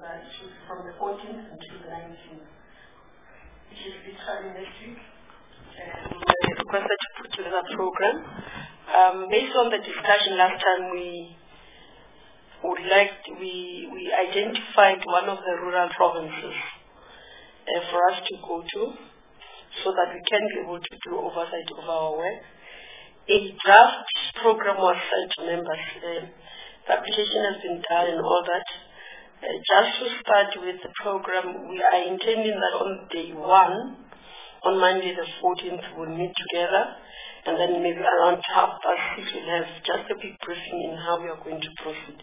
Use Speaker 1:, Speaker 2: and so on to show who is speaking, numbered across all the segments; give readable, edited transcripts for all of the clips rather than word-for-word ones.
Speaker 1: it should be from the 14th until the 19th, which is literally next week. We requested to put together a program. Based on the discussion last time, we identified one of the rural provinces for us to go to, so that we can be able to do oversight of our work. A draft program was sent to members. The application has been done and all that. Just to start with the program, we are intending that on day 1, on Monday the 14th, we'll meet together, and then maybe around 6:30 we'll have just a big briefing in how we are going to proceed.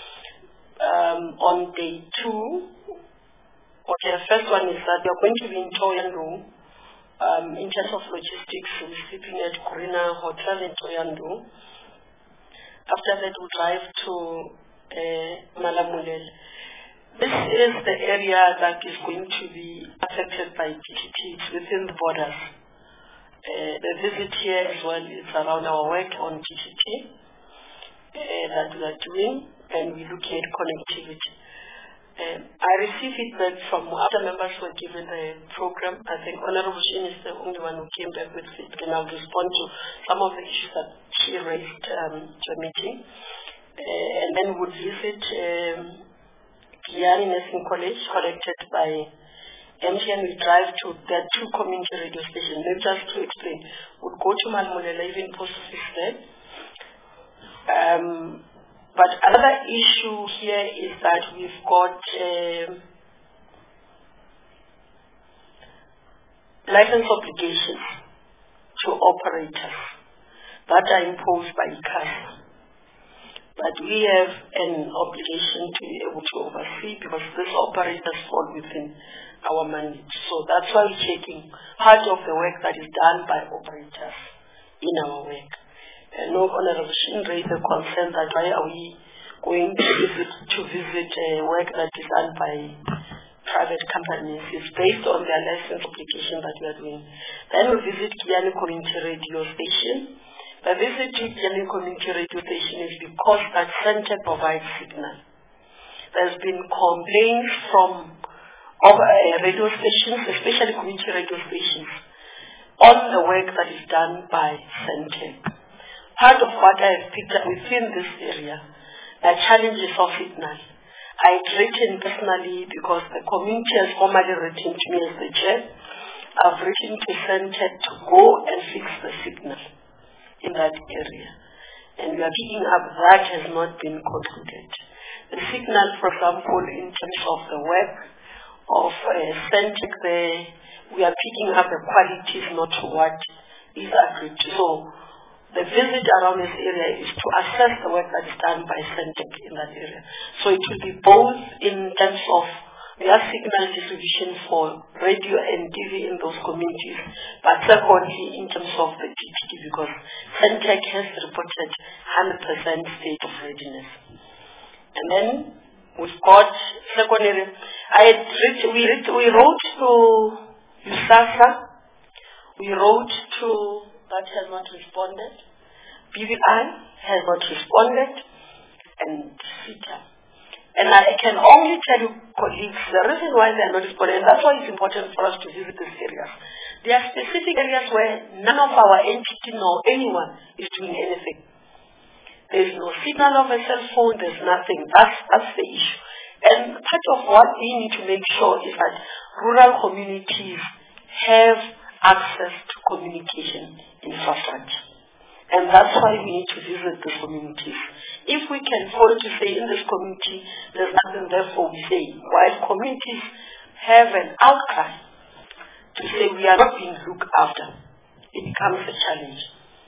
Speaker 1: On day 2, the first one is that we are going to be in Thohoyandou. In terms of logistics, we're sleeping at Corina Hotel in Thohoyandou. After that, we'll drive to Malamulele. This is the area that is going to be affected by DTT. It's within the borders. The visit here as well is around our work on DTT that we are doing, and we're looking at connectivity. I received feedback from other members who were given the program. I think Honorable Shin is the only one who came back with feedback, and I'll respond to some of the issues that she raised to a meeting. And then we'll visit Giyani Nursing College, connected by MTN. We drive to the 2 community radio stations. Maybe just to explain, we'll go to Malamulele, even post office there. But another issue here is that we've got license obligations to operators that are imposed by ICASA. But we have an obligation to be able to oversee, because these operators fall within our mandate. So that's why we're taking part of the work that is done by operators in our work. No Honorable Shin raised the concern that why are we going to visit work that is done by private companies. It's based on their license application that we are doing. Then we visit Giyani Community Radio Station. The visit to Giyani Community Radio Station is because that center provides signal. There's been complaints from radio stations, especially community radio stations, on the work that is done by Centec. Part of what I have picked up within this area are challenges of signal. I've written personally, because the community has formally written to me as the chair. I've written to Centec to go and fix the signal in that area. And we are picking up that has not been concluded. The signal, for example, in terms of the work of Centec there, we are picking up the qualities not to what is agreed to. So the visit around this area is to assess the work that is done by Centec in that area. So it will be both in terms of their signal distribution for radio and TV in those communities, but secondly in terms of the DTT, because Centec has reported 100% state of readiness. And then we've got secondary. We wrote to USASA. We wrote to that has not responded. BVI has not responded, and CITA. And I can only tell you, colleagues, the reason why they are not responding, and that's why it's important for us to visit these areas. There are specific areas where none of our entity nor anyone is doing anything. There is no signal of a cell phone, there's nothing. That's the issue. And part of what we need to make sure is that rural communities have access to communication infrastructure. And that's why we need to visit the communities. If we can fall to say in this community, there's nothing, therefore we say, while communities have an outcry to say we are not being looked after, it becomes a challenge.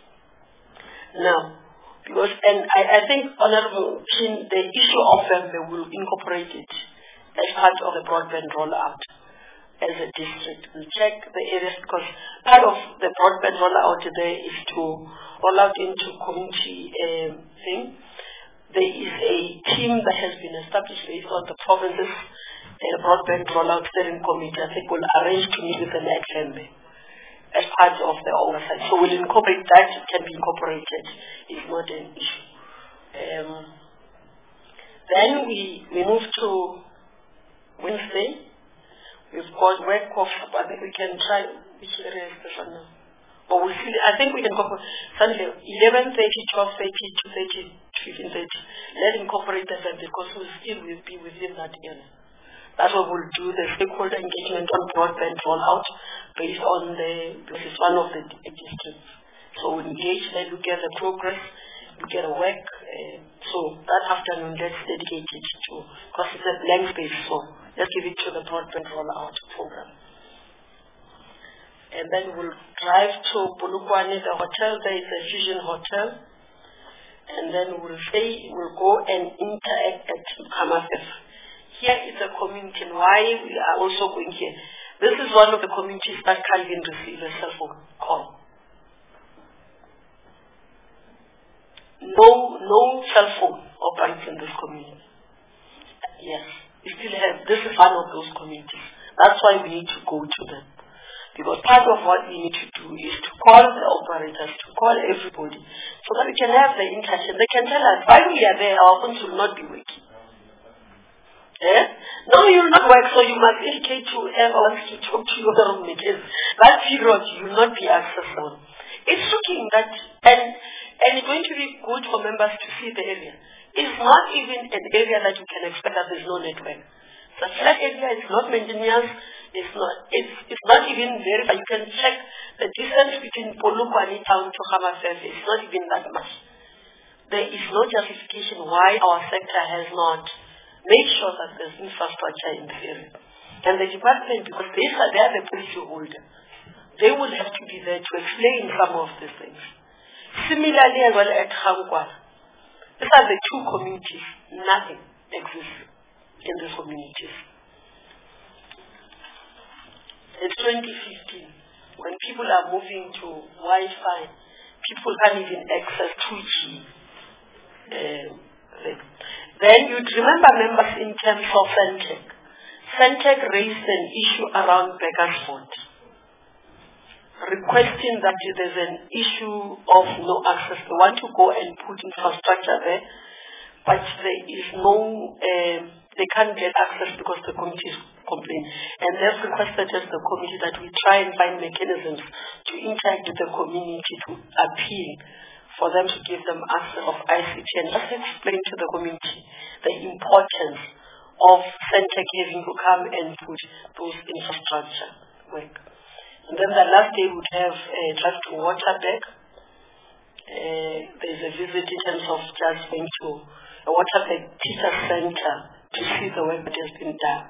Speaker 1: Now, because, and I think, Honorable Shin, the issue of them, they will incorporate it as part of the broadband rollout as a district. We'll check the areas, because part of the broadband rollout there is to roll out into community thing. There is a team that has been established based on the provinces, broadband rollout steering committee. I think we'll arrange to meet with the NECFMB as part of the oversight. So we'll incorporate that. It can be incorporated. It's not an issue. Then we move to Wednesday. We've got work off, I think we can try which area is the one now. Or we'll see, I think we can go for Sunday, 11:30, 12:30, 2:30, 15:30. Let's incorporate that because we'll still be within that area. That's what we'll do, the stakeholder engagement on broadband rollout based on this is one of the districts. So we engage, then look at the progress, look at the work. So that afternoon, let's dedicate it to, because it's a blank space, so let's give it to the broadband rollout program. And then we'll drive to Polokwane, the hotel. There is a Fusion Hotel. And then we'll go and interact at Hamafef. Here is a community, and why we are also going here. This is one of the communities that can't even receive a cell phone call. No cell phone operates in this community. Yes, we still have, this is one of those communities. That's why we need to go to them. Because part of what we need to do is to call the operators, to call everybody, so that we can have the interaction. They can tell us, while we are there, our phones will not be working. Eh? No, you will not work, so you must indicate to whoever wants to talk to you about it. That period, you will not be accessible. It's shocking that, and it's going to be good for members to see the area. It's not even an area that you can expect that there's no network. The flat area is not maintenance. It's not even verified. You can check the distance between Polokwane town to Hamafef. It's not even that much. There is no justification why our sector has not made sure that there's infrastructure in the area. And the department, because they are the policy holder, they will have to be there to explain some of these things. Similarly, as well at Hangwana, these are the two communities. Nothing exists in these communities. It's 2015. When people are moving to Wi-Fi, people can't even access 2G. Then you'd remember members in terms of Centec. Centec raised an issue around Beckersford, requesting that there's an issue of no access. They want to go and put infrastructure there, but there is no, they can't get access because the committee is complaining. And they've requested as the committee that we try and find mechanisms to interact with the community to appeal for them to give them access of ICT and just explain to the community the importance of Centec having to come and put those infrastructure work. And then the last day would have drive to Waterberg. There's a visit in terms of just going to a Waterberg Teacher Center to see the work that has been done.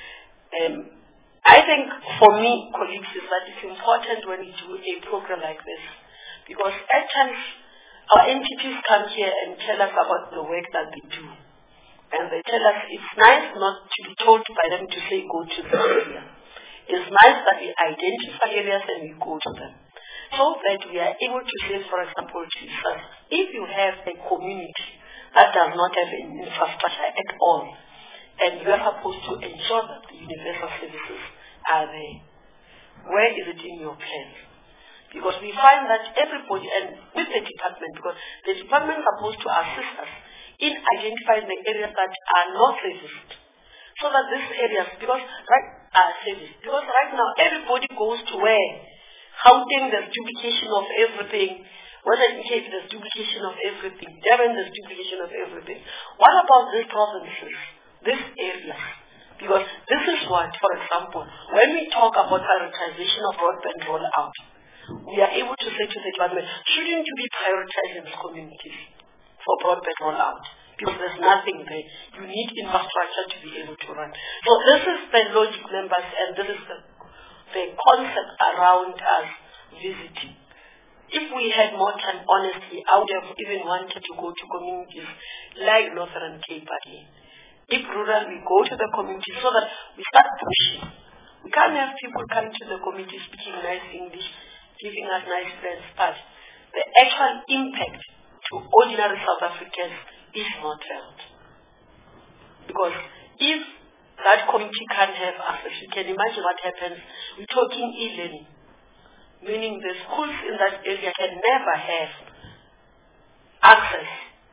Speaker 1: I think for me, colleagues, is that it's important when we do a program like this, because at times our entities come here and tell us about the work that they do. And they tell us it's nice not to be told by them to say go to the area. It's nice that we identify areas and we go to them. So that we are able to say, for example, to us, if you have a community that does not have an infrastructure at all, and you are supposed to ensure that the universal services are there, where is it in your plan? Because we find that everybody, and with the department, because the department is supposed to assist us in identifying the areas that are not serviced. So that these areas, because right now everybody goes to where? Gauteng, there's duplication of everything. Whether in Cape, there's duplication of everything. Durban, there's duplication of everything. What about these provinces, these areas? Because this is what, for example, when we talk about prioritization of broadband rollout, we are able to say to the department, shouldn't you be prioritizing these communities for broadband rollout? Because there's nothing there. You need infrastructure to be able to run. So this is the logic, members, and this is the concept around us visiting. If we had more time, honestly, I would have even wanted to go to communities like Northern Cape again. If rural, we go to the community so that we start pushing. We can't have people coming to the community speaking nice English, giving us nice plans, but the actual impact to ordinary South Africans is not felt. Because if that community can't have access, you can imagine what happens. We're talking e-learning, meaning the schools in that area can never have access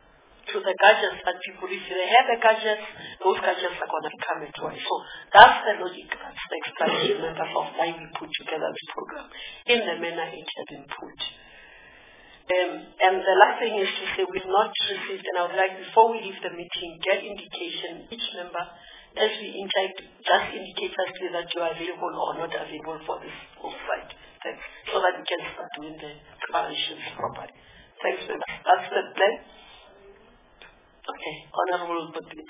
Speaker 1: to the gadgets that people, if they have the gadgets, those gadgets are going to come into it. So that's the logic, that's the explanation of why we put together this program in the manner it has been put. And the last thing is to say we've not received, and I would like, before we leave the meeting, get indication, each member, as we interact, just indicate us clear that you are available or not available for this offsite. Thanks. So that we can start doing the preparations properly. Thanks, member. That's the plan. Okay. Honorable Butler.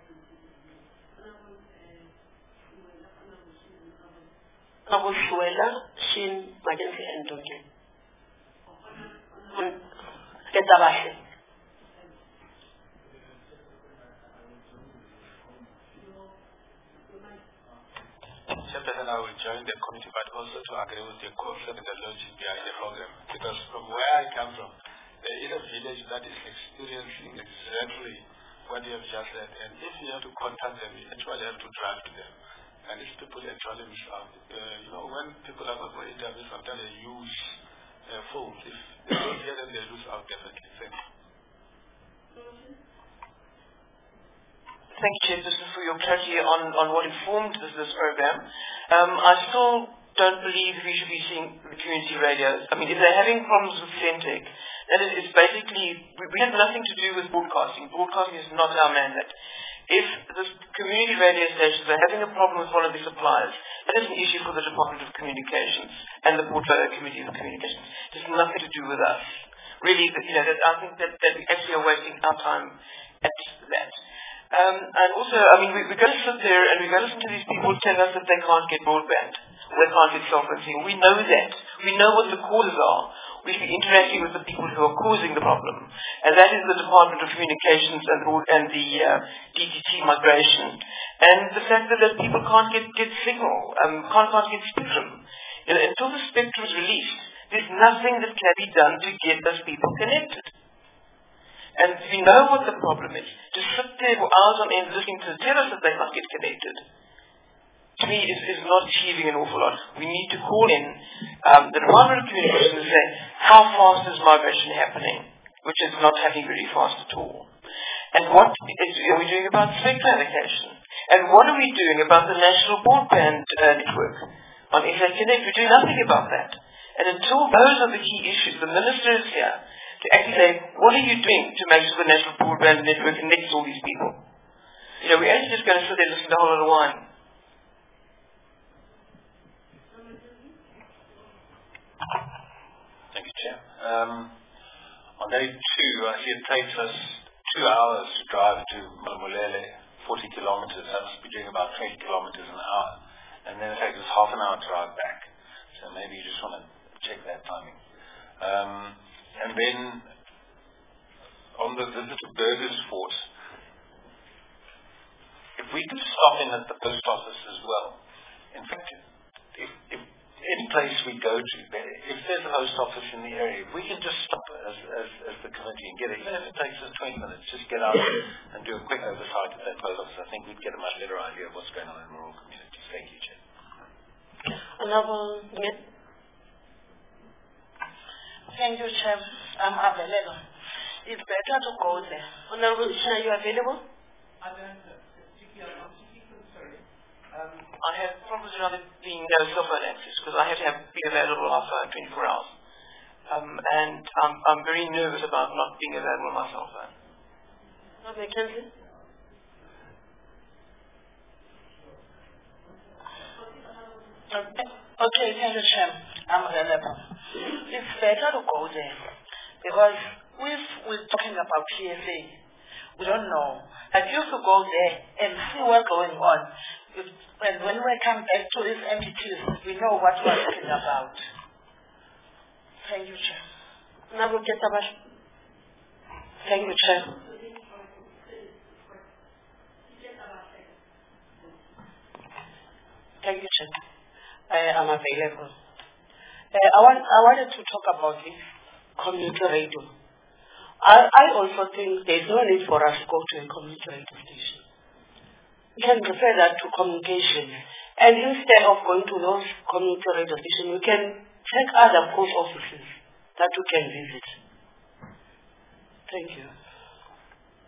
Speaker 1: Honorable Shuela, Shin, Mackenzie, and Donke. Ketabahle.
Speaker 2: Chairperson, I will join the committee, but also to agree with the concept and the logic behind the program. Because from where I come from, there is a village that is experiencing exactly what you have just said. And if you have to contact them, you actually have to drive to them. And these people actually miss out. When people are going for interviews, sometimes they use phones. If they don't hear them, they lose out definitely. Thank you.
Speaker 3: Thank you, Chairperson, for your clarity on what informed this program. I still don't believe we should be seeing the community radios. I mean, if they're having problems with Centec, that is basically, we have nothing to do with broadcasting. Broadcasting is not our mandate. If the community radio stations are having a problem with one of the suppliers, that is an issue for the Department of Communications and the Portfolio Committee of Communications. It has nothing to do with us. Really, I think that we actually are wasting our time at that. And also, I mean, we're going to sit there and we're going to listen to these people tell us that they can't get broadband, or they can't get cell phone signal. We know that. We know what the causes are. We should be interacting with the people who are causing the problem. And that is the Department of Communications and the DTT migration. And the fact that people can't get signal, can't get spectrum. Until the spectrum is released, there's nothing that can be done to get those people connected. And we know what the problem is. To sit there for hours on end listening to tell us that they can't get connected, to me is not achieving an awful lot. We need to call in the Department of Communications and say, how fast is migration happening? Which is not happening very fast at all. And what are we doing about spectrum allocation? And what are we doing about the national broadband network on SA Connect? We're doing nothing about that. And until those are the key issues, the minister is here to actually say, what are you doing to make sure the national broadband network connects all these people? We're actually just going to sit there and listen to a whole lot of wine.
Speaker 2: Thank you, Chair. On day 2, I see it takes us 2 hours to drive to Malamulele, 40 kilometers. That must be doing about 20 kilometers an hour. And then it takes us half an hour to drive back. So maybe you just want to check that timing. And then on the visit to Burgers Fort, if we could stop in at the post office as well. In fact, if any place we go to, if there's a post office in the area, if we can just stop as the committee and get it, even if it takes us 20 minutes, just get out and do a quick oversight at that post office. I think we'd get a much better idea of what's going on in rural communities. Thank you, Chair.
Speaker 4: Thank you, Chair. I'm available. It's better to go there.
Speaker 1: Honorable Ishna, are you available?
Speaker 3: I have problems around it being no cell phone access because I have to be available on my phone 24 hours. And I'm very nervous about not being available on my cell phone.
Speaker 1: Mackenzie?
Speaker 4: Okay, thank you, Chair. I'm available. It's better to go there because if we're talking about PSA, we don't know. I used to go there and see what's going on. And when we come back to these entities, we know what we're talking about. Thank you, Chair.
Speaker 1: Thank you, Chair. Thank you, Chair. I'm available. I wanted to talk about this community radio. I also think there's no need for us to go to a community radio station. We can refer that to communications. And instead of going to those community radio stations, we can check other post offices that we can visit. Thank you.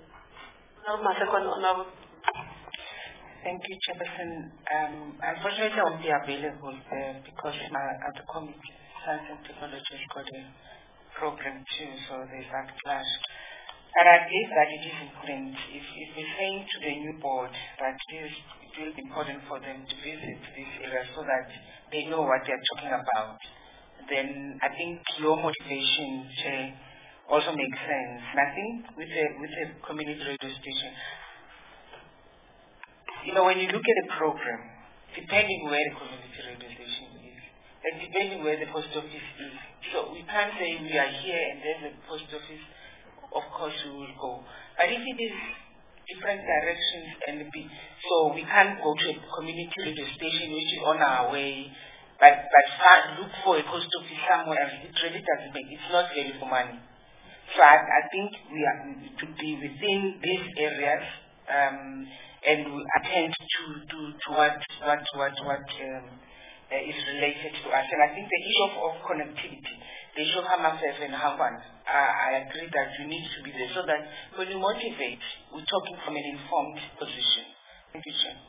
Speaker 4: Thank you, Chairperson. Unfortunately, I won't be available because my other committee, Science and Technology, has got a program too, so there's that clash. And I believe that it is important, if we're saying to the new board that it will be important for them to visit this area so that they know what they're talking about, then I think your motivation, Chair, also makes sense. And I think with a community radio station, when you look at a program, depending where the community radio station is, and depending where the post office is, so we can't say we are here and there's a post office, of course we will go. But if it is different directions so we can't go to a community radio station which is on our way, but look for a post office somewhere else, it really doesn't make, it's not value for money. So I think we are to be within these areas, and we attend to what is related to us. And I think the issue of connectivity, the issue of Hamafef and Hangwan, I agree that you need to be there so that when you motivate, we're talking from an informed position. Thank you, Chair.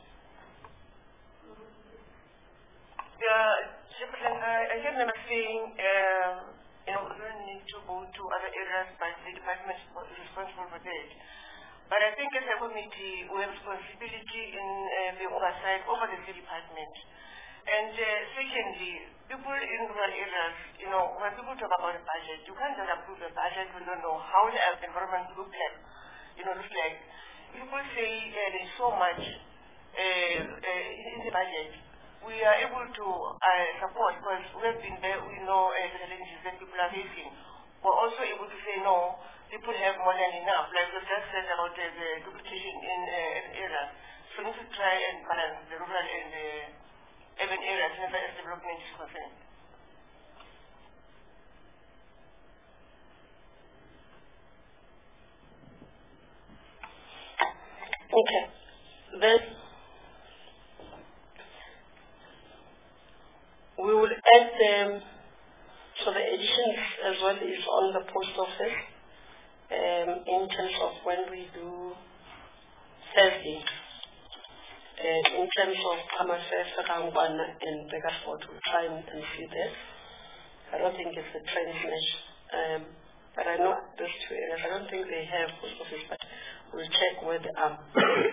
Speaker 1: I just remember saying, we don't need to go to other areas, but the department is responsible for that. But I think as a committee, we have responsibility in the oversight over the department. And secondly, people in rural areas, when people talk about a budget, you can't just approve a budget when you don't know how the environment looks like. Looks like people say there's so much in the budget. We are able to support because we have been there, we know the challenges that people are facing. We're also able to say no, people have more than enough. Like we just said about the duplication in areas. So we need to try and balance the rural and the urban areas whenever development is concerned. Okay. Then we will add them, so the additions as well is on the post office in terms of when we do Thursday. In terms of Hamafef, Rangwana, and Beggarford, we'll try and see this. I don't think it's a train smash, but I know those two areas. I don't think they have post office, but we'll check where they are.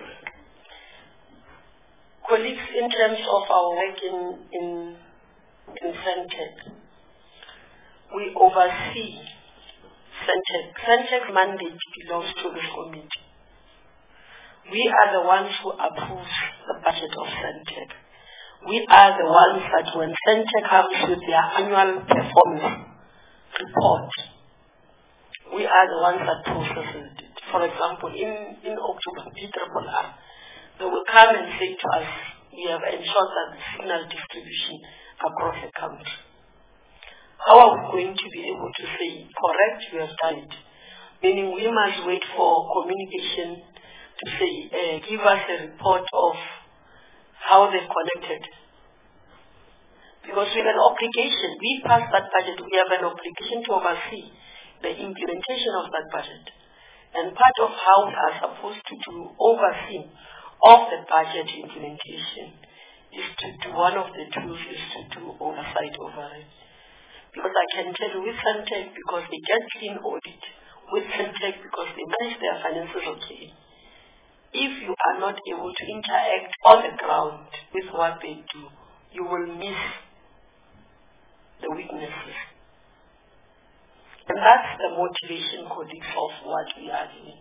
Speaker 1: Colleagues, in terms of our work in Sentech, we oversee Sentech. Sentech mandate belongs to this committee. We are the ones who approve the budget of Sentech. We are the ones that when Sentech comes with their annual performance report, we are the ones that process it. For example, in October, PRRR, they will come and say to us, we have ensured that the signal distribution across the country. How are we going to be able to say, correct, we have done it? Meaning we must wait for communication to say, give us a report of how they've connected. Because we have an obligation, we passed that budget, we have an obligation to oversee the implementation of that budget. And part of how we are supposed to do oversee of the budget implementation is to do, one of the tools is to do oversight over it. Because I can tell you with Sentech, because they get clean audit, with Sentech because they manage their finances okay. If you are not able to interact on the ground with what they do, you will miss the weaknesses. And that's the motivation, colleagues, of what we are doing.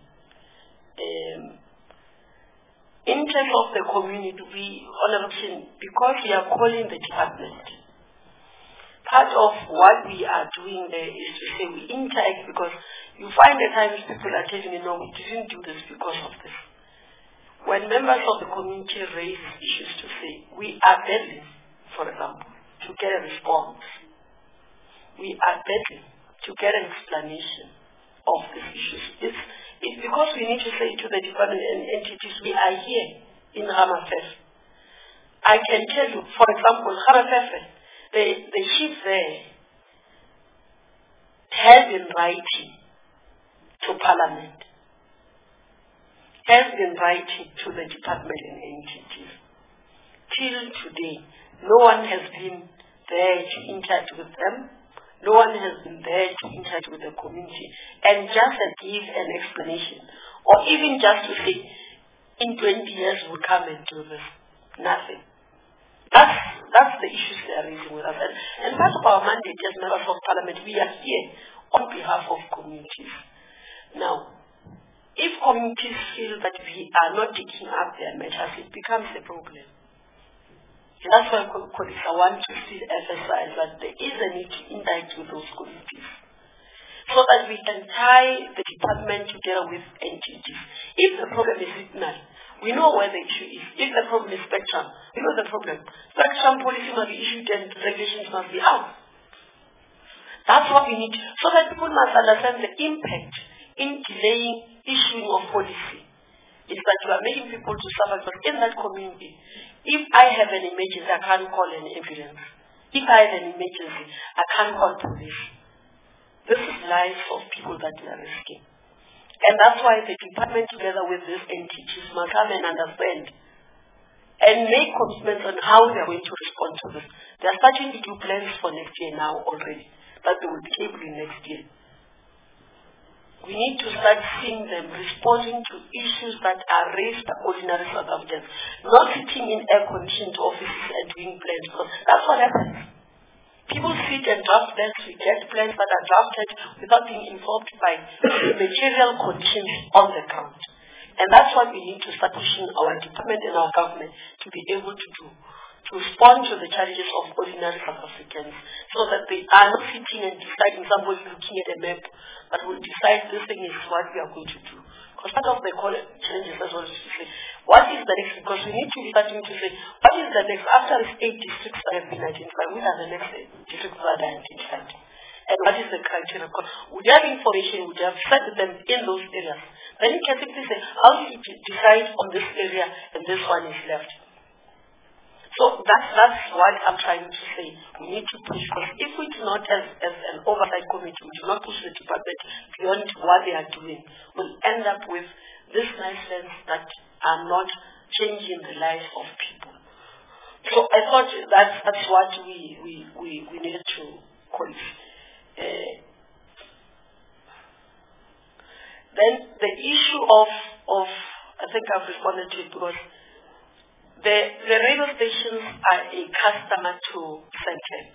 Speaker 1: In terms of the community, because we are calling the department, part of what we are doing there is to say we interact, because you find at times people are telling me, no, we didn't do this because of this. When members of the community raise issues to say, we are begging, for example, to get a response. We are begging to get an explanation of these issues. It's because we need to say to the department and entities, we are here in Hamafef. I can tell you, for example, Hamafef, the chief there has in writing to Parliament has been writing to the department and entities. Till today, no one has been there to interact with them. No one has been there to interact with the community and just give an explanation, or even just to say, in 20 years we'll come and do this. Nothing. That's the issues they are raising with us. And part of our mandate as members of parliament, we are here on behalf of communities. Now, if communities feel that we are not taking up their measures, it becomes a problem. That's why, colleagues, I want to still emphasize that there is a need to interact with those communities so that we can tie the department together with entities. If the problem is signal, we know where the issue is. If the problem is spectrum, we know the problem. Spectrum policy must be issued and regulations must be out. That's what we need, so that people must understand the impact in delaying issuing of policy. Is that you are making people to suffer, but in that community, if I have an emergency, I can't call an ambulance. If I have an emergency, I can't call police. This is lives of people that we are risking. And that's why the department, together with these entities, must come and understand and make commitments on how they are going to respond to this. They are starting to do plans for next year now already, that they will be able in next year. We need to start seeing them responding to issues that are raised by ordinary South Africans, not sitting in air-conditioned offices and doing plans, because that's what happens. People sit and draft plans, we get plans that are drafted without being informed by material conditions on the ground. And that's what we need to start pushing our department and our government to be able to do, to respond to the challenges of ordinary South Africans, so that they are not sitting and deciding, somebody looking at a map, but will decide this thing is what we are going to do. Because part of the challenges as well is to say, what is the next? Because we need to be starting to say, what is the next? After these 8 districts that have been identified, which are the next districts that are identified? And what is the criteria? Because we have information, we have set them in those areas. Then you can simply say, how do you decide on this area and this one is left? So that's what I'm trying to say. We need to push, because if we do not, as an oversight committee, we do not push the department beyond what they are doing, we'll end up with these nice plans that are not changing the lives of people. So I thought that's what we needed to call it. Then the issue of I think I've responded to it, because the radio stations are a customer to Centec.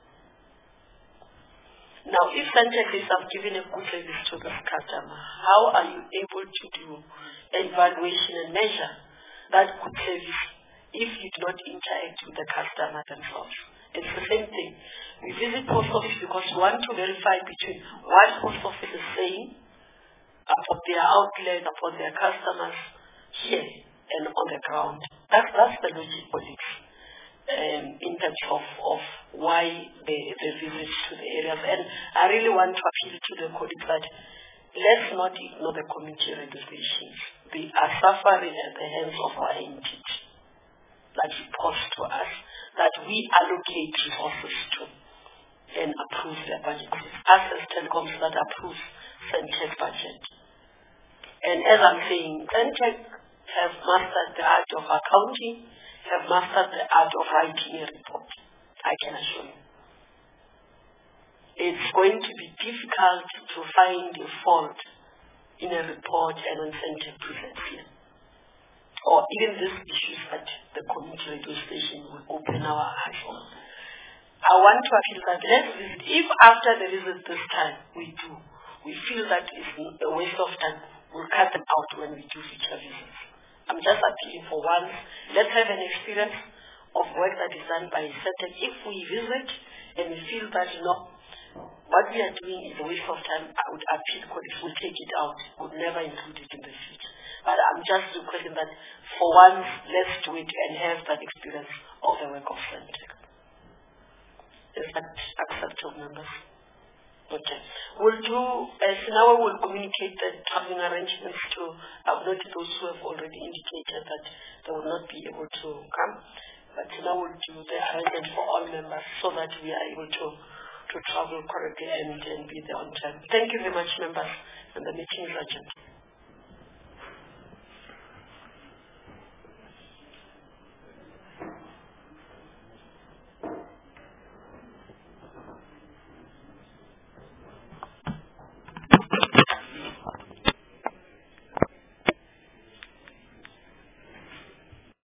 Speaker 1: Now, if Centec is giving a good service to this customer, how are you able to do evaluation and measure that good service if you do not interact with the customer themselves? It's the same thing. We visit post office because we want to verify between what post office is saying about their outlets, about their customers here and on the ground. That's the logic, colleagues, in terms of why they visit to the areas. And I really want to appeal to the colleagues that let's not ignore the community regulations. They are suffering at the hands of our entity that reports to us that we allocate resources to and approve their budget. It's us as telecoms that approve Centec budget. And as I'm saying, Centec have mastered the art of accounting, have mastered the art of writing a report, I can assure you. It's going to be difficult to find a fault in a report and on Centec presents here. Or even these issues that the community radio station will open our eyes on. I want to appeal that let's visit. If after the visit this time we feel that it's a waste of time, we'll cut them out when we do future visits. I'm just appealing for once. Let's have an experience of work that is done by Centec. If we visit and we feel that, what we are doing is a waste of time, I would appeal colleagues will take it out, would never include it in the future. But I'm just requesting that for once, let's do it and have that experience of the work of Centec. Is that acceptable, members? Okay. We'll do, now we'll communicate the traveling arrangements to, I've noted those who have already indicated that they will not be able to come, but now we'll do the arrangement for all members so that we are able to travel correctly and be there on time. Thank you very much, members, and the meeting is adjourned.